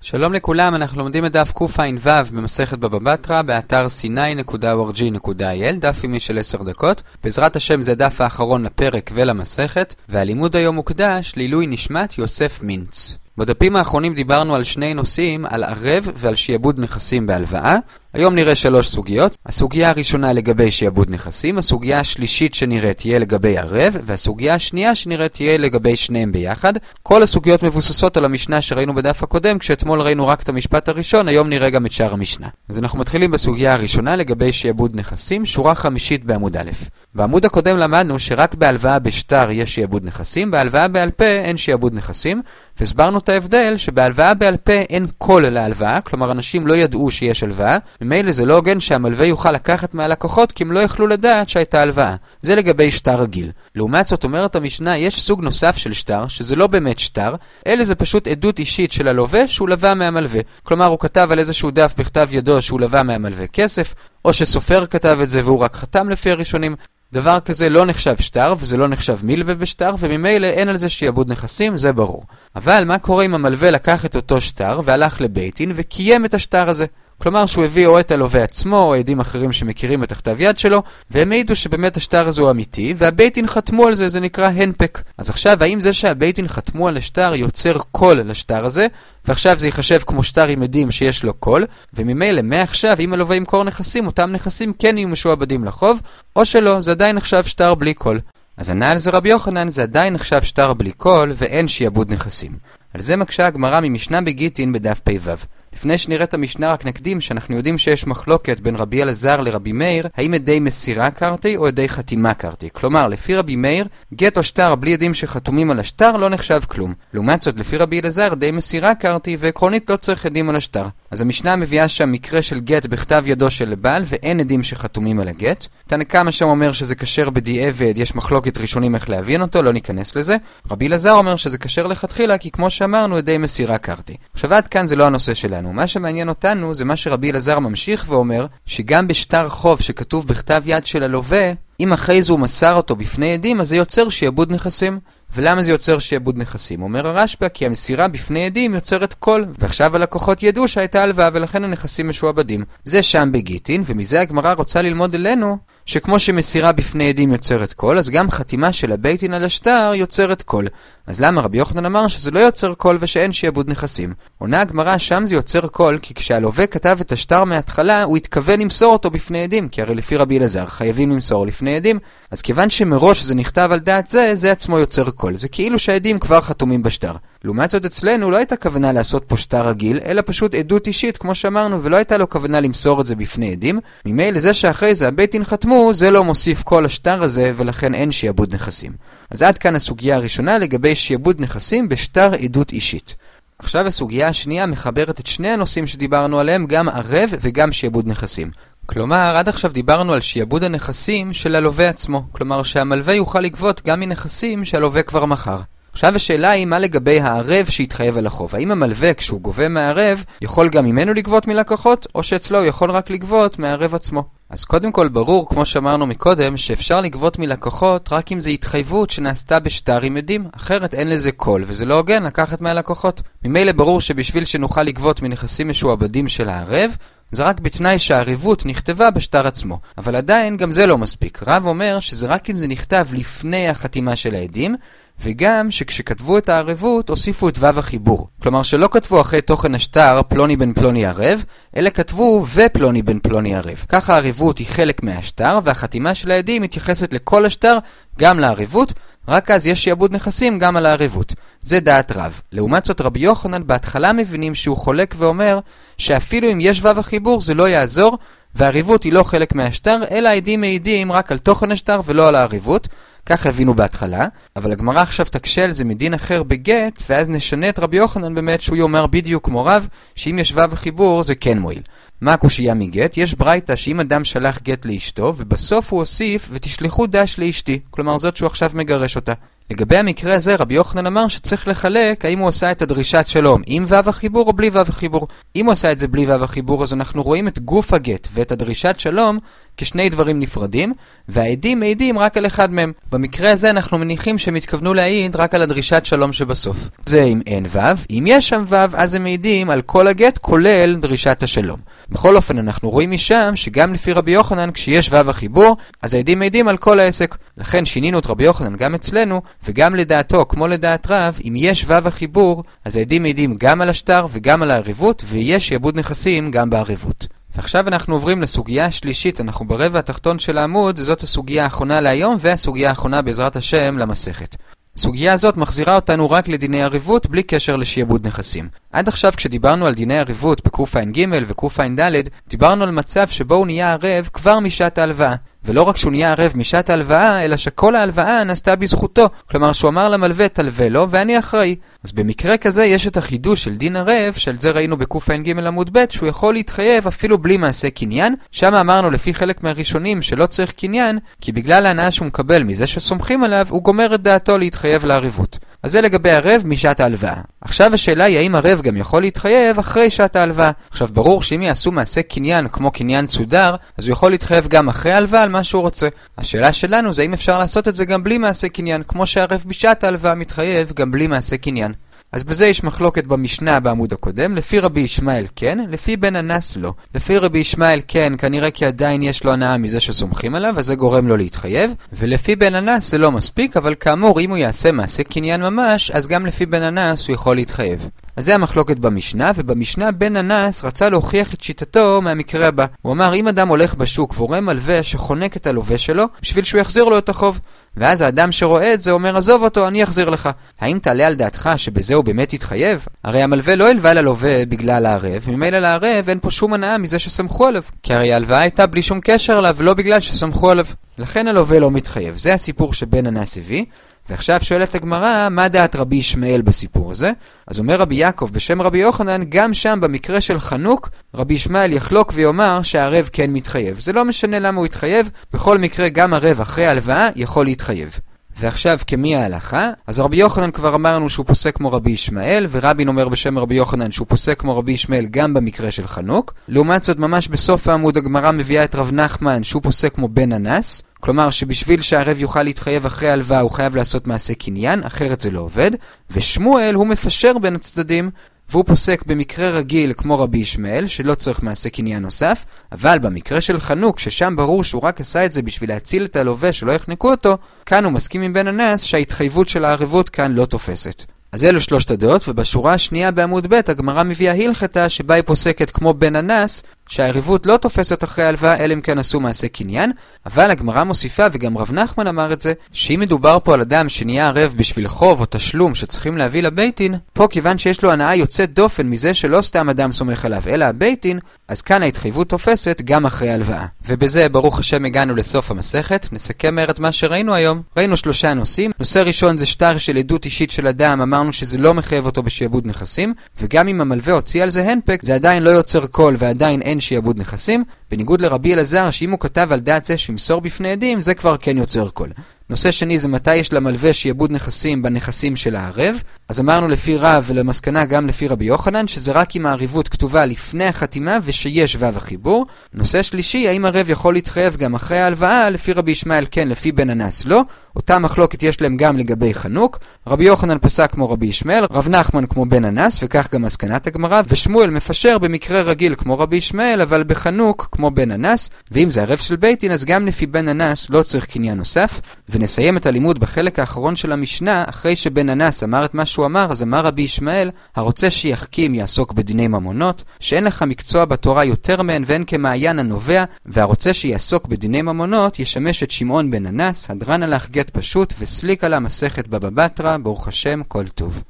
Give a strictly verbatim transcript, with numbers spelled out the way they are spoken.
שלום לכולם, אנחנו לומדים את דף קע"ו במסכת בבא בתרא באתר סיני נקודה או אר ג'י נקודה איי אל, דף יומי של עשר דקות. בעזרת השם זה דף האחרון לפרק ולמסכת, והלימוד היום מוקדש לעילוי נשמת יוסף מינץ. בדפים האחרונים דיברנו על שני נושאים, על ערב ועל שיעבוד נכסים בהלוואה. היום נראה שלוש סוגיות. הסוגיה הראשונה לגבי שיעבוד נכסים, הסוגיה השלישית שנראית תהיה לגבי ערב, והסוגיה השנייה שנראית תהיה לגבי שניהם ביחד. כל הסוגיות מבוססות על המשנה שראינו בדף הקודם, כשאתמול ראינו רק את המשפט הראשון, היום נראה גם את שאר המשנה. אז אנחנו מתחילים בסוגיה הראשונה לגבי שיעבוד נכסים, שורה חמישית בעמוד א'. בעמוד הקודם למדנו שרק בהלוואה בשטר יש שיעבוד נכסים, בהלוואה בעל פה אין שיעבוד נכסים, והסברנו את ההבדל שבהלוואה בעל פה אין קול להלוואה, כלומר אנשים לא ידעו שיש הלוואה, ממילא זה לא הוגן שהמלווה יוכל לקחת מהלקוחות כי הם לא יכלו לדעת שהייתה הלוואה. זה לגבי שטר רגיל. לעומת זאת אומרת המשנה, יש סוג נוסף של שטר, שזה לא באמת שטר, אלא זה פשוט עדות אישית של הלווה שהוא לווה מהמלווה. כלומר הוא כתב על איזשהו דף בכתב ידו שהוא לווה מהמלווה כסף, או שסופר כתב את זה והוא רק חתם לפי הראשונים. דבר כזה לא נחשב שטר, וזה לא נחשב מלווה בשטר, וממילא אין על זה שיעבוד נכסים, זה ברור. אבל מה קורה אם המלווה לקח את אותו שטר והלך לבית דין וקיים את השטר הזה? כלומר שהוא הביא או את הלווה עצמו או עדים אחרים שמכירים את הכתב יד שלו, והם העידו שבאמת השטר הזה הוא אמיתי, והבית דין חתמו על זה, זה נקרא הנפק. אז עכשיו האם זה שהבית דין חתמו על השטר יוצר קול לשטר הזה, ועכשיו זה ייחשב כמו שטר עם עדים שיש לו קול, וממילא מעכשיו אם הלווה ימכור נכסים, אותם נכסים כן יהיו משועבדים לחוב, או שלא, זה עדיין נחשב שטר בלי קול. אז ענה על זה רבי יוחנן, זה עדיין נחשב שטר בלי קול ואין שיעבוד נכסים. על זה מקשה הגמרא ממשנה בגיטין בדף פ"ו. לפני שנראה את המשנה רק נקדים שאנחנו יודעים שיש מחלוקת בין רבי אלעזר לרבי מאיר, האם עדי מסירה קרתי או עדי חתימה קרתי. כלומר, לפי רבי מאיר, גט או שטר בלי עדים שחתומים על השטר לא נחשב כלום. לעומת זאת, לפי רבי אלעזר, עדי מסירה קרתי ועקרונית לא צריך עדים על השטר. אז המשנה מביאה שם מקרה של גט בכתב ידו של בעל ואין עדים שחתומים על הגט. תנא קמא שם אומר שזה כשר בדיעבד, יש מחלוקת ראשונים איך להבין אותו, לא ניכנס לזה. רבי אלעזר אומר שזה כשר לכתחילה כי כמו שאמרנו, עדי מסירה קרתי. עכשיו עד כאן זה לא הנושא שלנו. מה שמעניין אותנו זה מה שרבי אלעזר ממשיך ואומר, שגם בשטר חוב שכתוב בכתב יד של הלווה, אם אחרי זה הוא מסר אותו בפני עדים, אז זה יוצר שיעבוד נכסים. ולמה זה יוצר שיעבוד נכסים? אומר הרשב"א, כי המסירה בפני עדים יוצרת קול, ועכשיו הלקוחות ידעו שהייתה הלוואה ולכן הנכסים משועבדים. זה שם בגיטין, ומזה הגמרא רוצה ללמוד אלינו, שכמו שמסירה בפני עדים יוצרת קול, אז גם חתימה של הבית דין על השטר יוצרת קול. אז למה רבי יוחנן אמר שזה לא יוצר קול ושאין שיעבוד נכסים? עונה הגמרא, שם זה יוצר קול, כי כשהלווה כתב את השטר מההתחלה, הוא התכוון למסור אותו בפני עדים, כי הרי לפי רבי אלעזר חייבים למסור לפני עדים, אז כיוון שמראש זה נכתב על דעת זה, זה עצמו יוצר קול. זה כאילו שהעדים כבר חתומים בשטר. לעומת זאת אצלנו לא הייתה כוונה לעשות פה שטר רגיל, אלא פשוט עדות אישית, כמו שאמרנו, ולא הייתה לו כוונה למסור את זה בפני עדים. ממילא זה שאחרי זה הבית דין חתמו, זה לא מוסיף כל השטר הזה, ולכן אין שיעבוד נכסים. אז עד כאן הסוגיה הראשונה לגבי שיעבוד נכסים בשטר עדות אישית. עכשיו הסוגיה השנייה מחברת את שני הנושאים שדיברנו עליהם, גם ערב וגם שיעבוד נכסים. כלומר, עד עכשיו דיברנו על שיעבוד הנכסים של הלווה עצמו. כלומר, שהמלווה יוכל לגבות גם מנכסים שהלווה כבר מכר. עכשיו השאלה היא מה לגבי הערב שהתחייב על החוב. האם המלווה כשהוא גובה מהערב יכול גם ממנו לגבות מלקוחות, או שאצלו הוא יכול רק לגבות מהערב עצמו? אז קודם כל ברור, כמו שאמרנו מקודם, שאפשר לגבות מלקוחות רק אם זה התחייבות שנעשתה בשטר עם עדים, אחרת אין לזה קול, וזה לא הוגן לקחת מהלקוחות. ממילא ברור שבשביל שנוכל לגבות מנכסים משועבדים של הערב, זה רק בתנאי שהערבות נכתבה בשטר עצמו. אבל עדיין גם זה לא מספיק. רב אומר שזה רק אם זה נכתב לפני החתימה של העדים, וגם שכשכתבו את הערבות הוסיפו את וו החיבור. כלומר שלא כתבו אחרי תוכן השטר פלוני בן פלוני ערב, אלא כתבו ופלוני בן פלוני ערב. ככה הערבות היא חלק מהשטר, והחתימה של העדים מתייחסת לכל השטר, גם לערבות, רק אז יש שיעבוד נכסים גם על הערבות. זה דעת רב. לעומת זאת רבי יוחנן בהתחלה מבינים שהוא חולק ואומר שאפילו אם יש וו החיבור זה לא יעזור, והערבות היא לא חלק מהשטר, אלא העדים מעידים רק על תוכן השטר ולא על הערבות. כך הבינו בהתחלה, אבל הגמרא עכשיו תקשה על זה מדין אחר בגט, ואז נשנה את רבי יוחנן באמת שהוא יאמר בדיוק כמו רב, שאם יש וו החיבור זה כן מועיל. מה הקושייה מגט? יש ברייתא שאם אדם שלח גט לאשתו, ובסוף הוא הוסיף ותשלחו דש לאשתי, כלומר זאת שהוא עכשיו מגרש אותה. לגבי המקרה הזה רבי יוחנן אמר שצריך לחלק האם הוא עושה את הדרישת שלום עם וו החיבור או בלי וו החיבור. אם הוא עשה את זה בלי וו החיבור אז אנחנו רואים את גוף הגט ואת הדרישת שלום כשני דברים נפרדים, והעדים מעידים רק על אחד מהם. במקרה הזה אנחנו מניחים שהם התכוונו להעיד רק על הדרישת שלום שבסוף. זה אם אין וו, אם יש שם וו, אז הם מעידים על כל הגט כולל דרישת השלום. בכל אופן אנחנו רואים משם שגם לפי רבי יוחנן כשיש וו החיבור, אז העדים מעידים על כל העסק. לכן שינינו את רבי יוחנן גם אצלנו, וגם לדעתו, כמו לדעת רב, אם יש וו החיבור, אז העדים מעידים גם על השטר וגם על הערבות, ויש שיעבוד נכסים גם בערבות. ועכשיו אנחנו עוברים לסוגיה השלישית, אנחנו ברבע התחתון של העמוד, זאת הסוגיה האחרונה להיום והסוגיה האחרונה בעזרת השם למסכת. הסוגיה הזאת מחזירה אותנו רק לדיני ערבות בלי קשר לשיעבוד נכסים. עד עכשיו כשדיברנו על דיני ערבות בקע"ג וקע"ד, דיברנו על מצב שבו הוא נהיה ערב כבר משעת ההלוואה. ולא רק שהוא נהיה ערב משעת ההלוואה, אלא שכל ההלוואה נעשתה בזכותו. כלומר שהוא אמר למלווה תלווה לו ואני אחראי. אז במקרה כזה יש את החידוש של דין ערב, של זה ראינו בקע"ג עמוד ב', שהוא יכול להתחייב אפילו בלי מעשה קניין. שם אמרנו לפי חלק מהראשונים שלא צריך קניין, כי בגלל ההנאה שהוא מקבל מזה שסומכים עליו, הוא גומר את דעתו להתחייב לערבות. אז זה לגבי ערב משעת ההלוואה. עכשיו השאלה היא האם ערב גם יכול להתחייב אחרי שעת ההלוואה. עכשיו ברור שאם יעשו מעשה קניין כמו קניין סודר, אז הוא יכול להתחייב גם אחרי ההלוואה על מה שהוא רוצה. השאלה שלנו זה אם אפשר לעשות את זה גם בלי מעשה קניין, כמו שהערב בשעת ההלוואה מתחייב גם בלי מעשה קניין. אז בזה יש מחלוקת במשנה בעמוד הקודם, לפי רבי ישמעאל כן, לפי בן אנס לא. לפי רבי ישמעאל כן, כנראה כי עדיין יש לו הנאה מזה שסומכים עליו, אז זה גורם לו להתחייב, ולפי בן אנס זה לא מספיק, אבל כאמור אם הוא יעשה מעשה קניין ממש, אז גם לפי בן אנס הוא יכול להתחייב. אז זה המחלוקת במשנה, ובמשנה בן אנס רצה להוכיח את שיטתו מהמקרה הבא. הוא אמר, אם אדם הולך בשוק ורואה מלווה שחונק את הלווה שלו, בשביל שהוא יחזיר לו את החוב. ואז האדם שרואה את זה אומר, עזוב אותו, אני אחזיר לך. האם תעלה על דעתך שבזה הוא באמת יתחייב? הרי המלווה לא הלווה ללווה בגלל הערב, ממילא לערב אין פה שום הנאה מזה שסמכו עליו. כי הרי ההלוואה הייתה בלי שום קשר עליו, ולא בגלל שסמכו עליו. לכן הלווה לא מתחייב. זה הסיפור שבן אנס הביא. ועכשיו שואלת הגמרא, מה דעת רבי ישמעאל בסיפור הזה? אז אומר רבי יעקב בשם רבי יוחנן, גם שם במקרה של חנוק, רבי ישמעאל יחלוק ויאמר שהערב כן מתחייב. זה לא משנה למה הוא יתחייב, בכל מקרה גם ערב אחרי ההלוואה יכול להתחייב. ועכשיו כמי ההלכה? אז רבי יוחנן כבר אמרנו שהוא פוסק כמו רבי ישמעאל, ורבין אומר בשם רבי יוחנן שהוא פוסק כמו רבי ישמעאל גם במקרה של חנוק. לעומת זאת ממש בסוף העמוד הגמרא מביאה את רב נחמן שהוא פוסק כמו בן אנס, כלומר שבשביל שהערב יוכל להתחייב אחרי ההלוואה הוא חייב לעשות מעשה קניין, אחרת זה לא עובד. ושמואל הוא מפשר בין הצדדים, והוא פוסק במקרה רגיל כמו רבי ישמעאל שלא צריך מעשה קניין נוסף, אבל במקרה של חנוק ששם ברור שהוא רק עשה את זה בשביל להציל את הלווה שלא יחנקו אותו, כאן הוא מסכים עם בן אנס שההתחייבות של הערבות כאן לא תופסת. אז אלו שלושת הדעות, ובשורה השנייה בעמוד ב' הגמרא מביאה הלכתה שבה היא פוסקת כמו בן אנס שהערבות לא תופסת אחרי ההלוואה אלא אם כן עשו מעשה קניין, אבל הגמרא מוסיפה וגם רב נחמן אמר את זה, שאם מדובר פה על אדם שנהיה ערב בשביל חוב או תשלום שצריכים להביא לבייטין, פה כיוון שיש לו הנאה יוצאת דופן מזה שלא סתם אדם סומך עליו אלא הבייטין, אז כאן ההתחייבות תופסת גם אחרי ההלוואה. ובזה ברוך השם הגענו לסוף המסכת. נסכם מהר את מה שראינו היום. ראינו שלושה נושאים. נושא ראשון זה שטר של עדות אישית של אדם, אמרנו שזה לא מחייב אותו בשיעבוד נכסים, וגם אם המלווה הוציא על זה הנפק זה עדיין לא יוצר קול ועדיין אין שיעבוד נכסים, בניגוד לרבי אלעזר שאם הוא כתב על דעת זה שימסור בפני עדים זה כבר כן יוצר קול. נושא שני זה מתי יש למלווה שיעבוד נכסים בנכסים של הערב. אז אמרנו לפי רב ולמסקנה גם לפי רבי יוחנן שזה רק אם הערבות כתובה לפני החתימה ושיש וו החיבור. נושא שלישי, האם ערב יכול להתחייב גם אחרי ההלוואה? לפי רבי ישמעאל כן, לפי בן אנס לא. אותה מחלוקת יש להם גם לגבי חנוק. רבי יוחנן פסק כמו רבי ישמעאל, רב נחמן כמו בן אנס, וכך גם מסקנת הגמרא, ושמואל מפשר במקרה רגיל כמו רבי ישמעאל אבל בחנוק כמו בן אנס. ואם זה ערב של בייטין אז גם לפי בן אנס לא צריך קניין נוסף. ונסיים את הלימוד בחלק האחרון של המשנה. אחרי שבן אנס אמר את מה שהוא אמר, אז אמר רבי ישמעאל, הרוצה שיחכים יעסוק בדיני ממונות, שאין לך מקצוע בתורה יותר מהן ואין כמעיין הנובע, והרוצה שיעסוק בדיני ממונות ישמש את שמעון בן אנס, הדרן הלך גט פשוט וסליק על המסכת בבא בתרא, ברוך השם כל טוב.